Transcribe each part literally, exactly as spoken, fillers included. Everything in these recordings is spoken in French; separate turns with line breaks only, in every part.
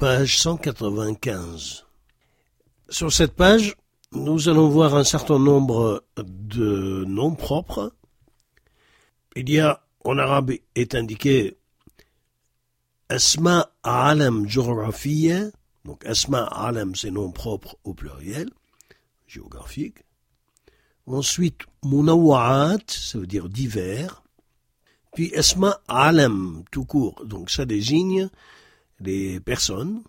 page cent quatre-vingt-quinze. Sur cette page, nous allons voir un certain nombre de noms propres. Il y a, en arabe, est indiqué Asma alam géographiya, donc Asma alam, c'est nom propre au pluriel, géographique. Ensuite, Munawwa'at, ça veut dire divers. Puis Asma alam, tout court, donc ça désigne les personnes.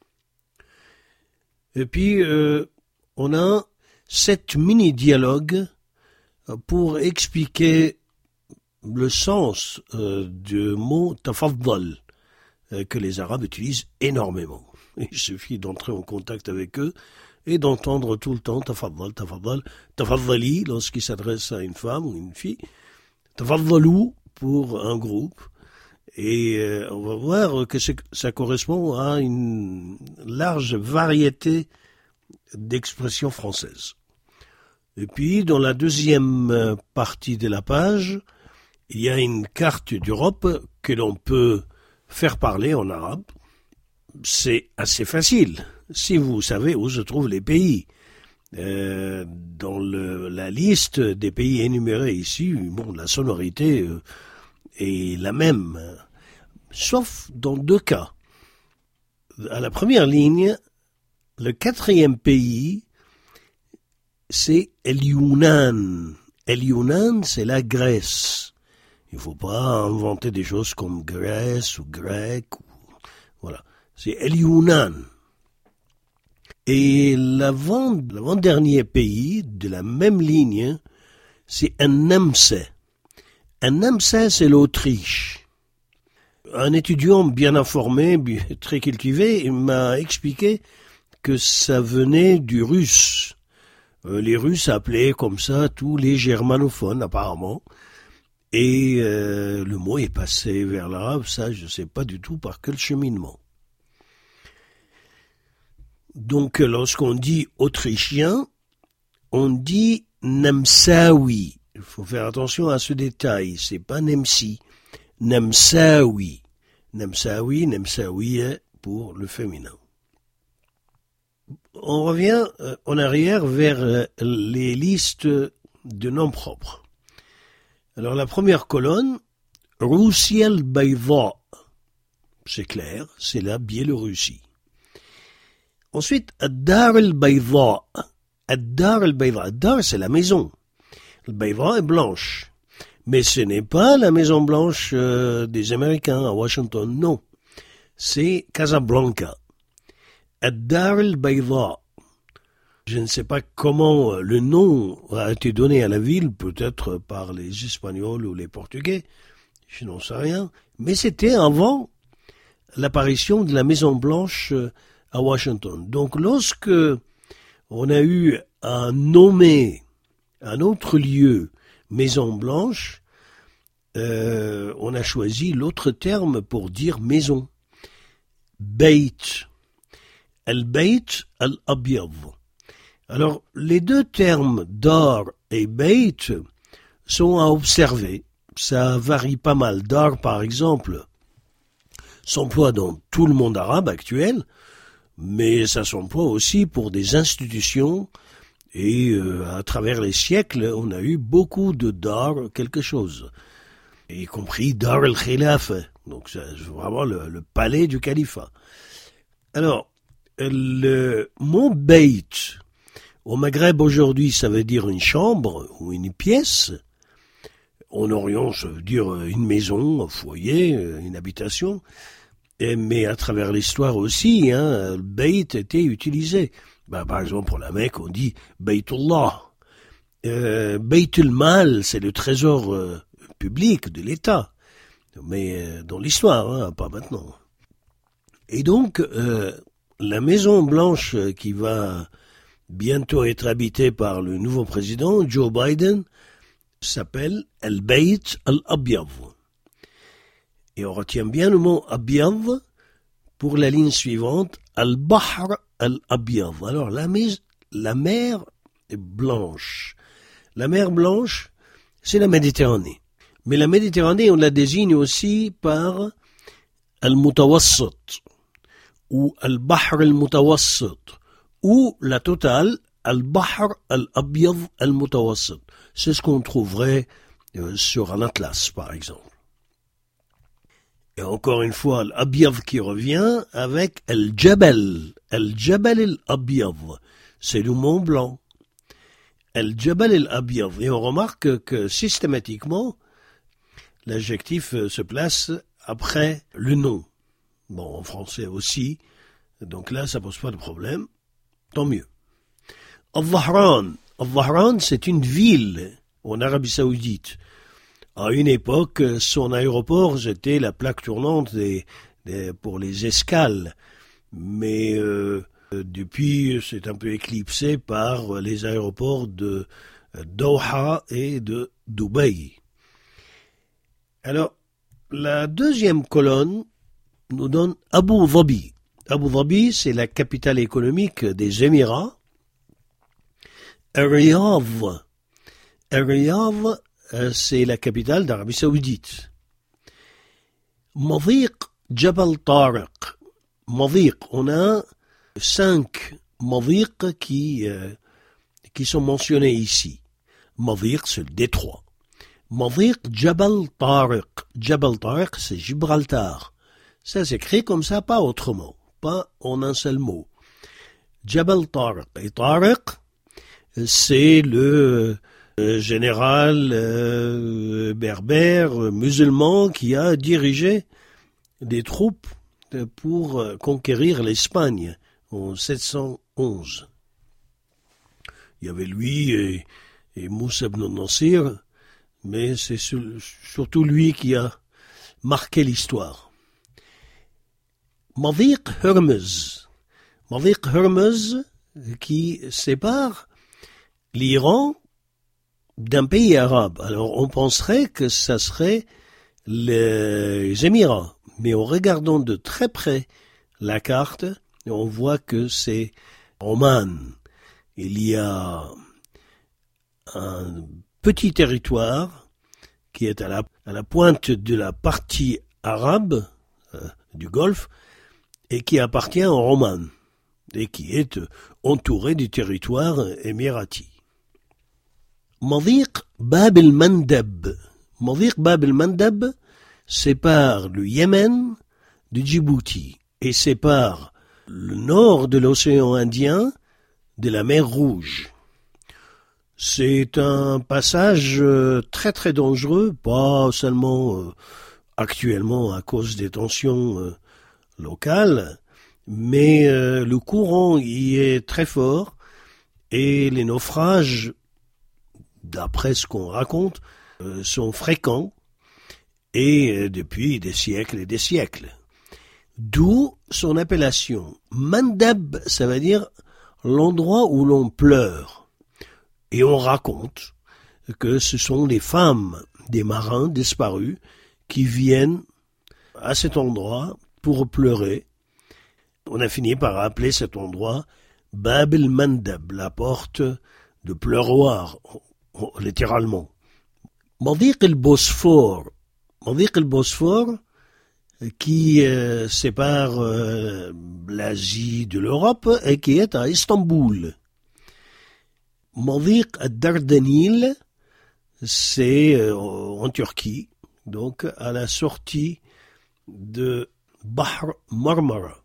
Et puis, euh, on a sept mini-dialogues pour expliquer le sens euh, du mot tafaddal, euh, que les Arabes utilisent énormément. Il suffit d'entrer en contact avec eux et d'entendre tout le temps tafaddal, tafaddal, tafaddali lorsqu'il s'adresse à une femme ou une fille, tafaddalou pour un groupe. Et euh, on va voir que ça correspond à une large variété d'expressions françaises. Et puis, dans la deuxième partie de la page, il y a une carte d'Europe que l'on peut faire parler en arabe. C'est assez facile, si vous savez où se trouvent les pays. Euh, dans le, la liste des pays énumérés ici, bon, la sonorité euh, est la même, sauf dans deux cas. À la première ligne, le quatrième pays, c'est El Younan. El Younan, c'est la Grèce. Il ne faut pas inventer des choses comme Grèce ou grec. Ou... Voilà, c'est El Younan. Et l'avant, l'avant-dernier pays de la même ligne, c'est un Namsa. Un Namsa, c'est l'Autriche. Un étudiant bien informé, bien, très cultivé, m'a expliqué que ça venait du russe. Euh, les Russes appelaient comme ça tous les germanophones, apparemment. Et euh, le mot est passé vers l'arabe, ça je ne sais pas du tout par quel cheminement. Donc lorsqu'on dit autrichien, on dit Namsawi. Il faut faire attention à ce détail, c'est pas Nemsi, Namsawi. Namsawi, Namsawiya pour le féminin. On revient en arrière vers les listes de noms propres. Alors la première colonne, Roussia al-Bayda, c'est clair, c'est la Biélorussie. Ensuite, Ad-Dar al-Bayda, Ad-Dar al-Bayda, Ad-Dar c'est la maison, al-Bayda est blanche, mais ce n'est pas la maison blanche euh, des Américains à Washington, non, c'est Casablanca. Ad-Dar al-Bayda. Je ne sais pas comment le nom a été donné à la ville, peut-être par les Espagnols ou les Portugais, je n'en sais rien, mais c'était avant l'apparition de la Maison Blanche à Washington. Donc lorsque on a eu à nommer un autre lieu Maison Blanche, euh, on a choisi l'autre terme pour dire maison. Beit. Al-Beit al-Abyad. Alors, les deux termes dar et beit sont à observer. Ça varie pas mal. Dar, par exemple, s'emploie dans tout le monde arabe actuel, mais ça s'emploie aussi pour des institutions. Et euh, à travers les siècles, on a eu beaucoup de dar quelque chose, y compris dar al-Khilaf, donc c'est vraiment le, le palais du califat. Alors, le mot beit, au Maghreb aujourd'hui, ça veut dire une chambre ou une pièce. En Orient, ça veut dire une maison, un foyer, une habitation. Et, mais à travers l'histoire aussi, hein, le beit était utilisé. Ben, par exemple, pour la Mecque, on dit Baytullah. Euh, Baytul Mal, c'est le trésor euh, public de l'État. Mais euh, dans l'histoire, hein, pas maintenant. Et donc, euh, la Maison Blanche qui va bientôt être habitée par le nouveau président, Joe Biden, s'appelle Al-Bayt al-Abyad. Et on retient bien le mot Abyad pour la ligne suivante, Al-Bahr al-Abyad. Alors la, la mer est blanche. La mer blanche, c'est la Méditerranée. Mais la Méditerranée, on la désigne aussi par Al-Mutawassat ou al-Bahr al-Mutawassit, ou la totale al-Bahr al-Abyad al-Mutawassit. C'est ce qu'on trouverait euh, sur un atlas, par exemple. Et encore une fois, al-Abyad qui revient avec al-Jabal, al-Jabal al-Abyad, c'est le Mont Blanc. Al-Jabal al-Abyad. Et on remarque que systématiquement, l'adjectif se place après le nom. Bon, en français aussi. Donc là, ça pose pas de problème. Tant mieux. Al-Dhahran. Al-Dhahran, c'est une ville en Arabie Saoudite. À une époque, son aéroport, c'était la plaque tournante des, des, pour les escales. Mais euh, depuis, c'est un peu éclipsé par les aéroports de Doha et de Dubaï. Alors, la deuxième colonne nous donne Abu Dhabi. Abu Dhabi, c'est la capitale économique des Émirats. Riyadh. Riyadh, c'est la capitale d'Arabie Saoudite. Madiq Jabal Tariq. Madiq, on a cinq Madiq qui, euh, qui sont mentionnés ici. Madiq, c'est le détroit. Madiq Jabal Tariq. Jabal Tariq, c'est Gibraltar. Ça s'écrit comme ça, pas autrement. Pas en un seul mot. Jabal Tariq. Et Tariq, c'est le euh, général euh, berbère, euh, musulman, qui a dirigé des troupes pour euh, conquérir l'Espagne en sept cent onze. Il y avait lui et, et Moussa ibn Nasir, mais c'est surtout lui qui a marqué l'histoire. Madiq Hormuz. Madiq Hormuz qui sépare l'Iran d'un pays arabe. Alors on penserait que ça serait les Émirats, mais en regardant de très près la carte, on voit que c'est Oman. Il y a un petit territoire qui est à la, à la pointe de la partie arabe euh, du Golfe et qui appartient à Oman et qui est entouré du territoire émirati. Madiq Bab el-Mandab. Madiq Bab el-Mandab sépare le Yémen de Djibouti et sépare le nord de l'océan Indien de la mer Rouge. C'est un passage très très dangereux, pas seulement euh, actuellement à cause des tensions euh, locales, mais euh, le courant y est très fort et les naufrages, d'après ce qu'on raconte, euh, sont fréquents et euh, depuis des siècles et des siècles. D'où son appellation. Mandab, ça veut dire l'endroit où l'on pleure. Et on raconte que ce sont des femmes, des marins disparus, qui viennent à cet endroit pour pleurer. On a fini par appeler cet endroit Bab el-Mandab, la porte de pleuroir, littéralement. Madiq el-Bosphore. Madiq el-Bosphore, qui euh, sépare euh, l'Asie de l'Europe et qui est à Istanbul. Madiq al-Dardanil, c'est euh, en Turquie, donc à la sortie de Bahr Marmara.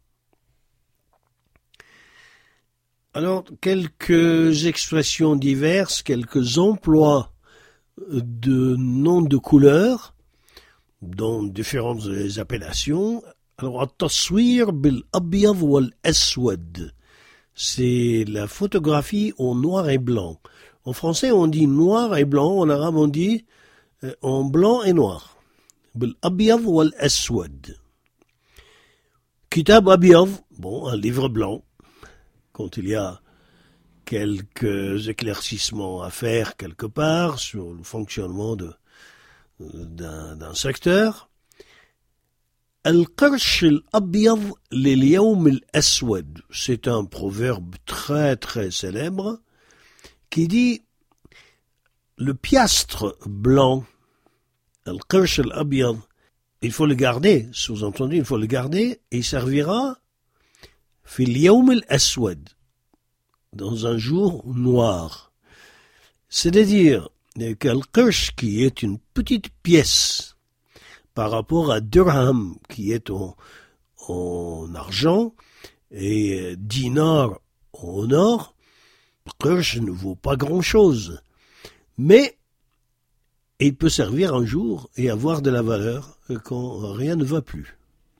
Alors, quelques expressions diverses, quelques emplois de noms de couleurs, dans différentes appellations. Alors, at-taswir bil-abyad wal-aswad. C'est la photographie en noir et blanc. En français, on dit noir et blanc. En arabe, on dit euh, en blanc et noir. Bil-abyad wal-aswad. Kitab abyad, bon, un livre blanc. Quand il y a quelques éclaircissements à faire quelque part sur le fonctionnement de, d'un, d'un secteur. Al-Qarsh al-Abyad lil-Yawm al-Aswad. C'est un proverbe très très célèbre qui dit le piastre blanc, Al-Qarsh al-Abyad, il faut le garder, sous-entendu, il faut le garder et il servira في اليوم الأسود, dans un jour noir. C'est-à-dire qu'al-qirsh, qui est une petite pièce par rapport à dirham, qui est en, en argent, et dinar en or, le qirsh ne vaut pas grand-chose. Mais il peut servir un jour et avoir de la valeur quand rien ne va plus.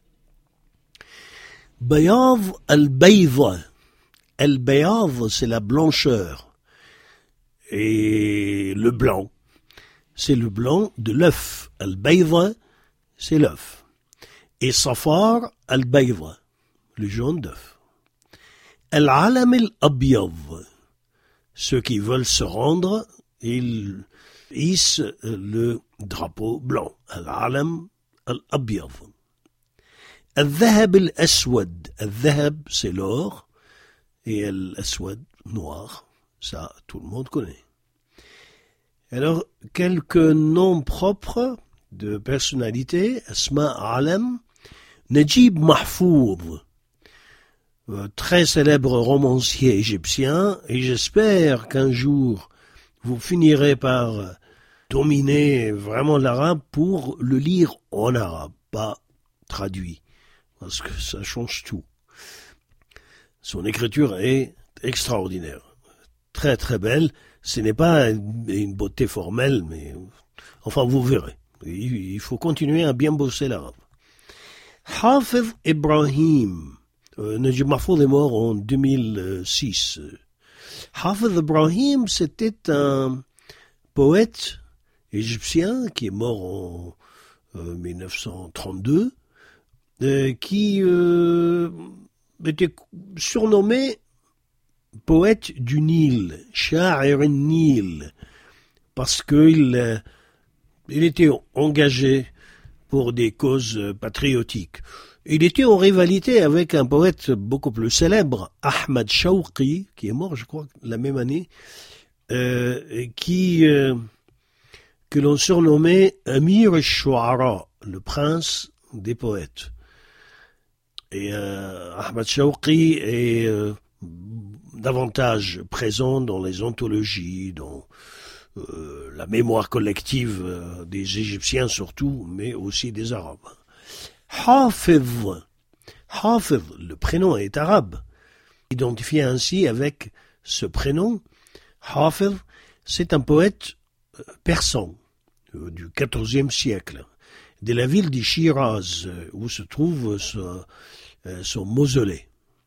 Bayad al-bayda. Al-bayad, c'est la blancheur. Et le blanc, c'est le blanc de l'œuf. Al-bayda, c'est l'œuf. Et safar al-bayda, le jaune d'œuf. Al-alam al-abyad, ceux qui veulent se rendre, ils hissent le drapeau blanc. Al-alam al-abyad. Al-dhahab al-aswad. Al-dhahab, c'est l'or. Et al-aswad, noir. Ça, tout le monde connaît. Alors, quelques noms propres de personnalités. Asma Alam. Najib Mahfouz. Très célèbre romancier égyptien. Et j'espère qu'un jour, vous finirez par dominer vraiment l'arabe pour le lire en arabe, pas traduit. Parce que ça change tout. Son écriture est extraordinaire. Très très belle. Ce n'est pas une beauté formelle, mais enfin vous verrez. Il faut continuer à bien bosser l'arabe. Hafiz Ibrahim. Euh, Najib Mahfouz est mort en deux mille six. Hafiz Ibrahim, c'était un poète égyptien qui est mort en euh, mille neuf cent trente-deux. Euh, qui euh, était surnommé poète du Nil, Sha'ir al-Nil, parce qu'il euh, il était engagé pour des causes patriotiques. Il était en rivalité avec un poète beaucoup plus célèbre, Ahmad Shawqi, qui est mort, je crois, la même année, euh, qui euh, que l'on surnommait Amir al-Shu'ara, le prince des poètes. Et euh, Ahmad Shawqi est euh, davantage présent dans les anthologies, dans euh, la mémoire collective euh, des Égyptiens surtout, mais aussi des Arabes. Hafiz, Hafiz, le prénom est arabe, identifié ainsi avec ce prénom. Hafiz, c'est un poète persan euh, du quatorzième siècle, de la ville de Shiraz, où se trouve ce son mausolée.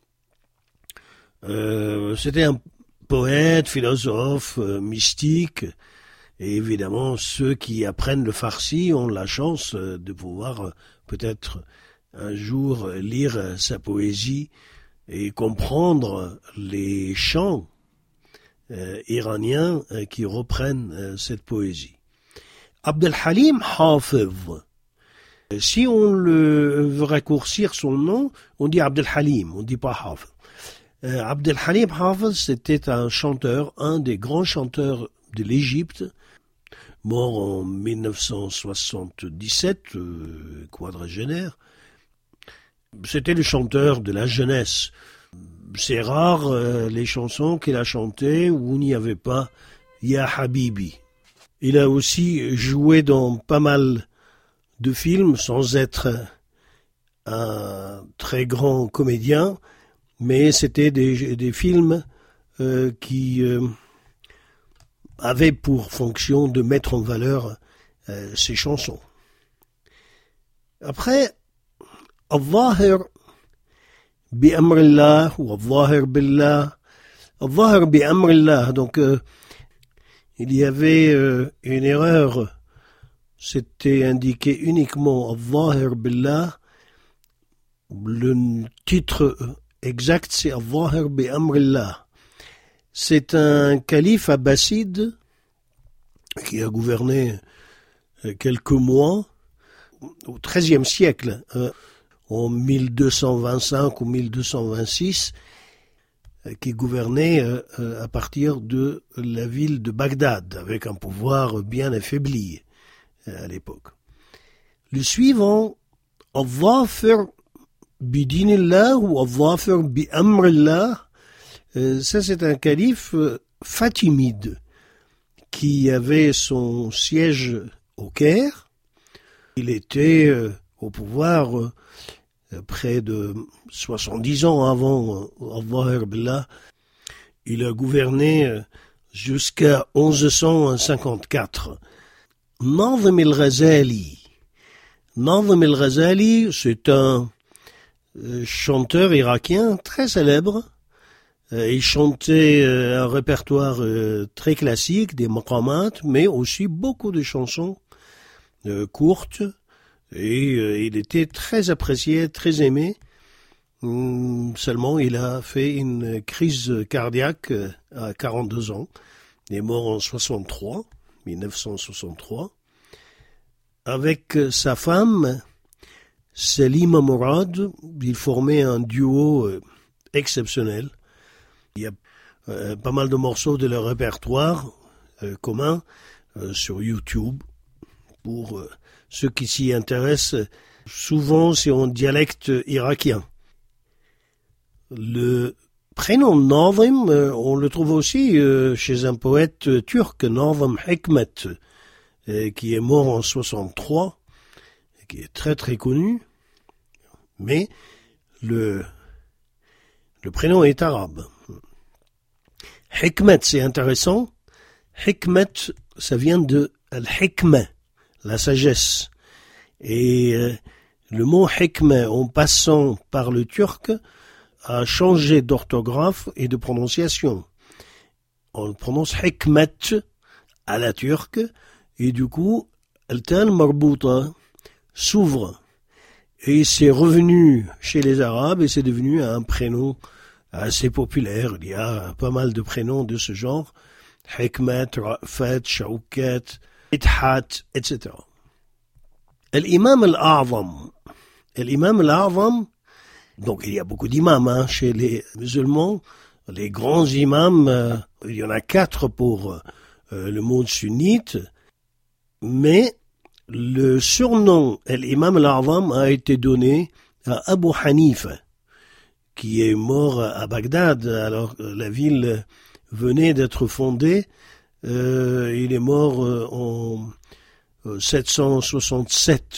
Euh, c'était un poète, philosophe, euh, mystique, et évidemment ceux qui apprennent le farsi ont la chance de pouvoir euh, peut-être un jour lire sa poésie et comprendre les chants euh, iraniens euh, qui reprennent euh, cette poésie. Abd al-Halim Hafiz. Si on le veut raccourcir son nom, on dit Abd al-Halim, on ne dit pas Hafiz. Euh, Abd al-Halim Hafiz, c'était un chanteur, un des grands chanteurs de l'Égypte, mort en mille neuf cent soixante-dix-sept, euh, quadragénaire. C'était le chanteur de la jeunesse. C'est rare euh, les chansons qu'il a chantées où il n'y avait pas Ya Habibi. Il a aussi joué dans pas mal de films sans être un très grand comédien, mais c'était des, des films euh, qui euh, avaient pour fonction de mettre en valeur euh, ces chansons. Après, Al-Zahir bi-amrillah ou Al-Zahir billah, Al-Zahir bi-amrillah, donc euh, il y avait euh, une erreur. C'était indiqué uniquement Al-Zahir billah. Le titre exact, c'est Al-Zahir bi-amrillah. C'est un calife abbasside qui a gouverné quelques mois au treizième siècle, euh, en mille deux cent vingt-cinq ou mille deux cent vingt-six, euh, qui gouvernait euh, à partir de la ville de Bagdad, avec un pouvoir bien affaibli à l'époque. Le suivant, Al-Zafir Bidinillah ou al-Zafir bi Amrillah, ça c'est un calife fatimide qui avait son siège au Caire. Il était au pouvoir près de soixante-dix ans avant al-Zahir Billah. Il a gouverné jusqu'à onze cent cinquante-quatre. Nazim al-Ghazali. Nazim al-Ghazali, c'est un chanteur irakien très célèbre. Il chantait un répertoire très classique, des maqamat, mais aussi beaucoup de chansons courtes. Et il était très apprécié, très aimé. Seulement, il a fait une crise cardiaque à quarante-deux ans. Il est mort en soixante-trois, mille neuf cent soixante-trois. Avec sa femme, Salima Mourad, ils formaient un duo exceptionnel. Il y a euh, pas mal de morceaux de leur répertoire euh, commun euh, sur YouTube. Pour euh, ceux qui s'y intéressent, souvent c'est en dialecte irakien. Le prénom Nazim, euh, on le trouve aussi euh, chez un poète turc, Nazım Hikmet, euh, qui est mort en soixante-trois, qui est très très connu. Mais le, le prénom est arabe. Hikmet, c'est intéressant. Hikmet, ça vient de al-hikmah, la sagesse. Et euh, le mot hikmah, en passant par le turc, a changé d'orthographe et de prononciation. On prononce hikmet à la turque, et du coup, al-tal marbouta s'ouvre. Et c'est revenu chez les Arabes et c'est devenu un prénom assez populaire. Il y a pas mal de prénoms de ce genre. Hikmet, Ra'fat, Shawkat, Ithat, et cetera. L'imam al-A'zam. L'imam al-A'zam, donc il y a beaucoup d'imams hein, chez les musulmans. Les grands imams, euh, il y en a quatre pour euh, le monde sunnite. Mais le surnom l'imam al-A'zam a été donné à Abu Hanifa, qui est mort à Bagdad, alors que la ville venait d'être fondée. Euh, il est mort euh, en euh, sept cent soixante-sept.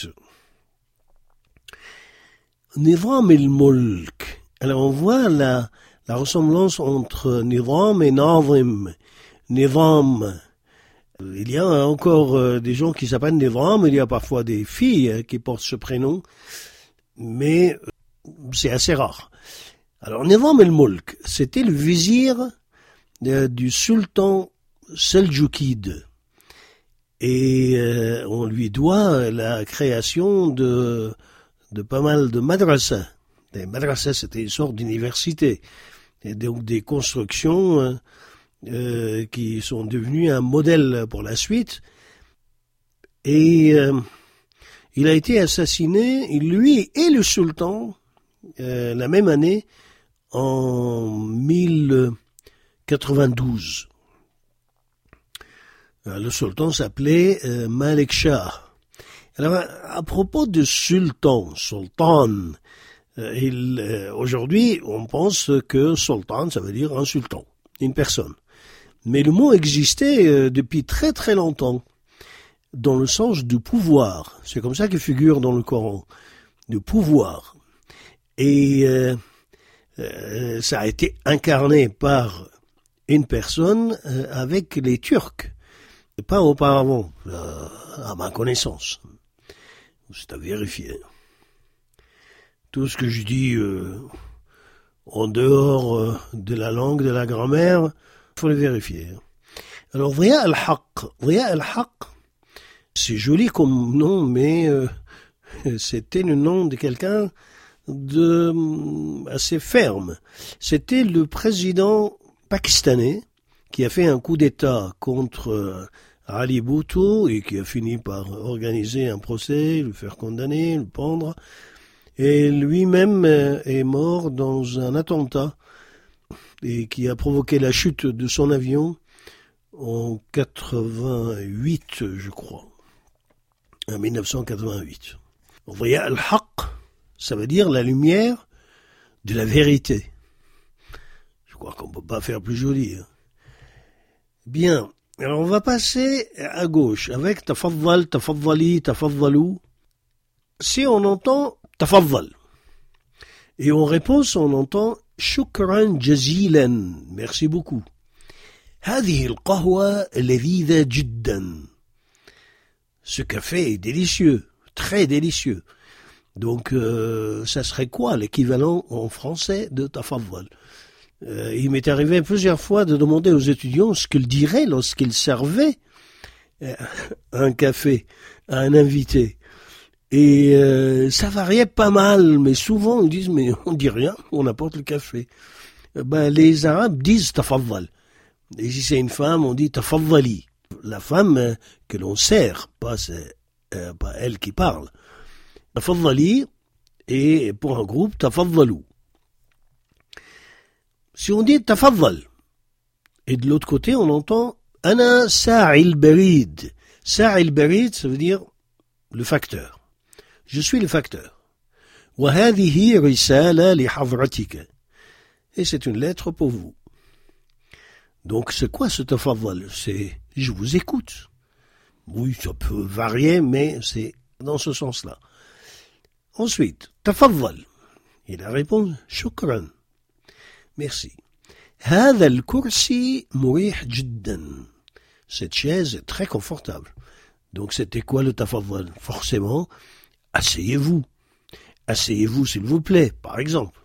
Nizam al-Mulk. Alors on voit la, la ressemblance entre Nizam et Nazim. Nizam. Il y a encore euh, des gens qui s'appellent Nizam, il y a parfois des filles euh, qui portent ce prénom, mais euh, c'est assez rare. Alors Nizam al-Mulk, c'était le vizir euh, du sultan Seljoukide. Et euh, on lui doit la création de, de pas mal de madrasas. Les madrasas, c'était une sorte d'université. Et donc des constructions euh, euh, qui sont devenues un modèle pour la suite. Et euh, il a été assassiné, lui et le sultan, euh, la même année, en mille quatre-vingt-douze. Le sultan s'appelait euh, Malik Shah. Alors, à propos de sultan, sultan, euh, il, euh, aujourd'hui, on pense que sultan, ça veut dire un sultan, une personne. Mais le mot existait euh, depuis très très longtemps, dans le sens du pouvoir. C'est comme ça qu'il figure dans le Coran, du pouvoir. Et euh, euh, ça a été incarné par une personne euh, avec les Turcs. Pas auparavant, euh, à ma connaissance. C'est à vérifier. Tout ce que je dis euh, en dehors euh, de la langue, de la grammaire, il faut le vérifier. Alors, Dhiya al-Haq. Dhiya al-Haq, c'est joli comme nom, mais euh, c'était le nom de quelqu'un de assez ferme. C'était le président pakistanais qui a fait un coup d'État contre euh, Ali Bhutto et qui a fini par organiser un procès, le faire condamner, le pendre. Et lui-même euh, est mort dans un attentat et qui a provoqué la chute de son avion en quatre-vingt-huit, je crois, en mille neuf cent quatre-vingt-huit. Dhiya al-Haq, ça veut dire la lumière de la vérité. Je crois qu'on ne peut pas faire plus joli. Hein. Bien, alors on va passer à gauche avec tafaddal, tafaddali, tafaddalou. Si on entend tafaddal, et en réponse on entend shukran jazilan, merci beaucoup. هذه القهوة لذيذة جدا. Ce café est délicieux, très délicieux. Donc, euh, ça serait quoi l'équivalent en français de tafaddal? euh, Il m'est arrivé plusieurs fois de demander aux étudiants ce qu'ils diraient lorsqu'ils servaient euh, un café à un invité. Et euh, ça variait pas mal, mais souvent ils disent mais on dit rien, on apporte le café. Ben, les Arabes disent tafaddal. Et si c'est une femme, on dit tafaddali. La femme euh, que l'on sert, pas, c'est, euh, pas elle qui parle. Tafaddali, et pour un groupe, tafaddalou. Si on dit tafaddal, et de l'autre côté, on entend ana sa'il barid. Sa'il barid, ça veut dire le facteur. Je suis le facteur. Wa hadhihi risala li hadratika. Et c'est une lettre pour vous. Donc, c'est quoi ce tafaddal? C'est « je vous écoute ». Oui, ça peut varier, mais c'est dans ce sens-là. Ensuite, tafaddal. Et la réponse « shukran ». Merci. « هذا الكرسي مريح جدا ». Cette chaise est très confortable. Donc, c'était quoi le tafaddal? Forcément, asseyez-vous. Asseyez-vous, s'il vous plaît, par exemple.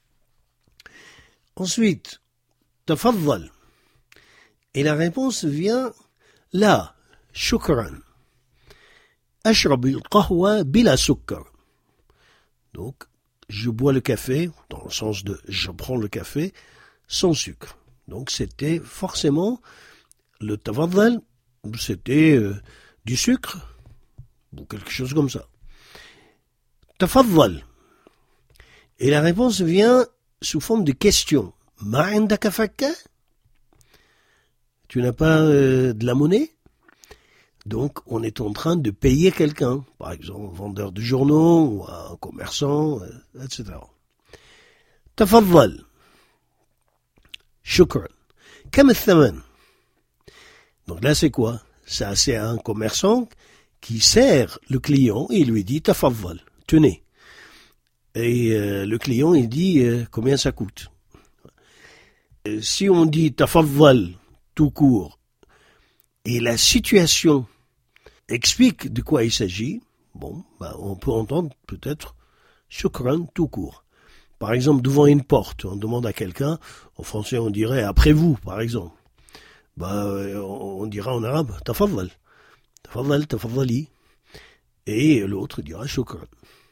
Ensuite, tafaddal. Et la réponse vient là, shukran. Ashrab al-qahwa bila sukkar. Donc, je bois le café, dans le sens de je prends le café, sans sucre. Donc, c'était forcément le tafaddal, c'était euh, du sucre, ou quelque chose comme ça. Tafaddal. Et la réponse vient sous forme de question. Ma indaka fakka? Tu n'as pas euh, de la monnaie? Donc, on est en train de payer quelqu'un, par exemple, un vendeur de journaux, ou un commerçant, euh, et cetera. Tafaddal. Shukran. Kam al-thaman. Donc là, c'est quoi? Ça, c'est un commerçant qui sert le client et il lui dit tafaddal, tenez. Et euh, le client, il dit euh, combien ça coûte. Et si on dit tafaddal tout court, et la situation explique de quoi il s'agit, bon, ben, on peut entendre peut-être shukran tout court. Par exemple, devant une porte, on demande à quelqu'un, en français on dirait après vous, par exemple. Ben, on dira en arabe tafaddal, tafaddal, tafaddali, et l'autre dira shukran.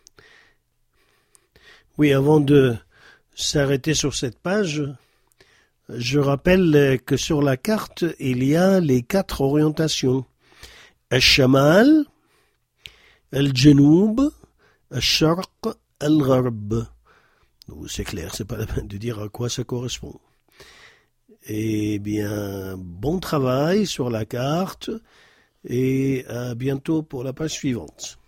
Oui, avant de s'arrêter sur cette page, je rappelle que sur la carte, il y a les quatre orientations. Al-Shamal, Al-Janoub, Al-Sharq, Al-Gharb. C'est clair, c'est pas la peine de dire à quoi ça correspond. Eh bien, bon travail sur la carte et à bientôt pour la page suivante.